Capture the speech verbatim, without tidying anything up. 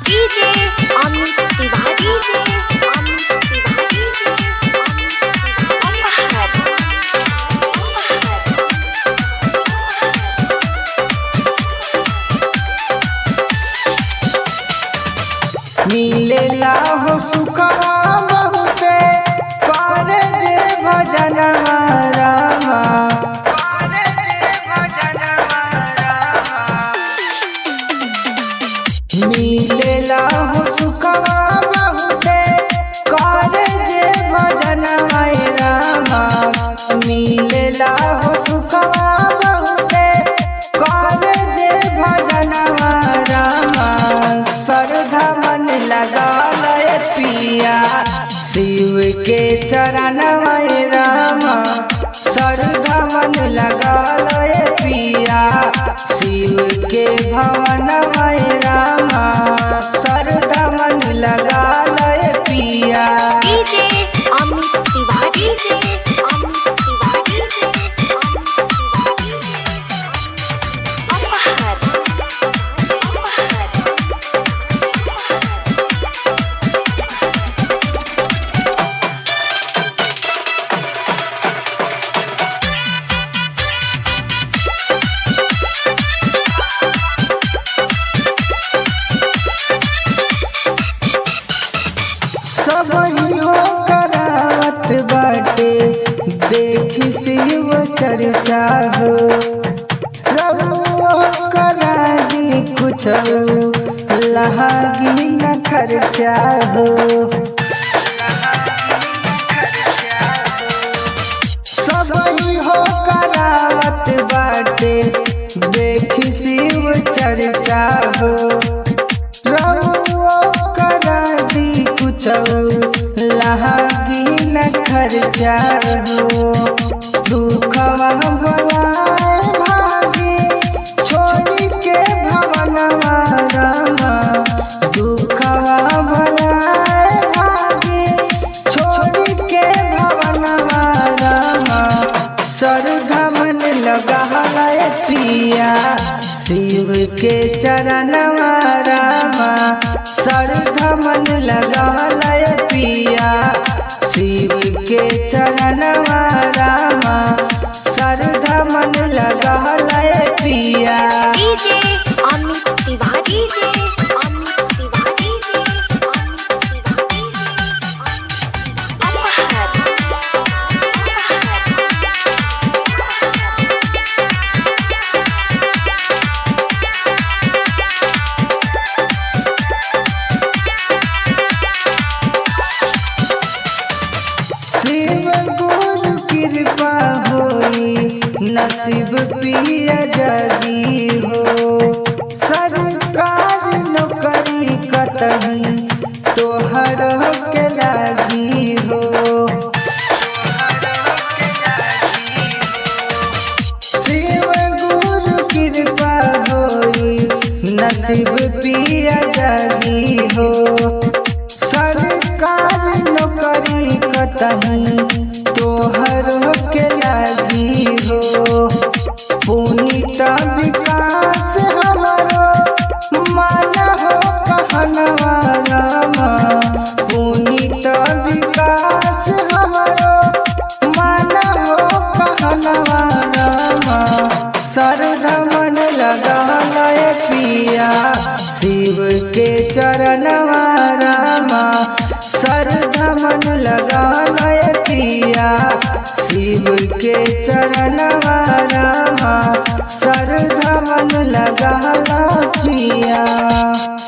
DJ Amit Tiwari DJ Amit Tiwari मिलेला हो सुखवा बहुते करे जे भजन रामा करे जे भजन रामा मिलेला हो सुखवा बहुते करे जे भजन रामा मिलेला हो सुखवा बहुते करे जे भजन रामा श्रद्धा मन लगा लय पिया शिव के चरण में रामा श्रद्धा मन लगा लय पिया शिव के भवन में रामा श्रद्धा मन लगा लय पिया डीजे अमित तिवारी डीजे अमित तिवारी अपहर सब हो करावत बाटे देखी शिव चर्चा हो प्रभु करा दी कुछ लहागी न खर्चा हो सब हो करावत बाटे देखी शिव चर्चा हो करा दी कुछ लहागी न खर्चा हो दुखवा भलाए भागी छोड़ी के भवन रामा दुखवा भलाए भागी छोड़ी के भवन रामा श्रद्धा मन लगा लय पिया शिव के चरण रामा श्रद्धा मन लगा लय पिया शिव के चरण रामा श्रद्धा मन लगा लय पिया DJ Amit Tiwari DJ Amit Tiwari DJ Amit Tiwari Shiv गुरु कृपा होई नसीब पिया जगी हो सरकार नौकरी कतही तोहर के लागी हो शिव गुरु कृपा होई नसीब पिया जगी हो सरकार नौकरी कतही तोहर के लागी हो पुनीत विकास हमारो मान हो कहनवा रामा पुनीत विकास हमारो मान हो कहनवा रामा श्रद्धा मन लगा लय पिया शिव के चरण रामा श्रद्धा मन लगा लय पिया शिव के चरण रामा श्रद्धा मन लगा ला पिया।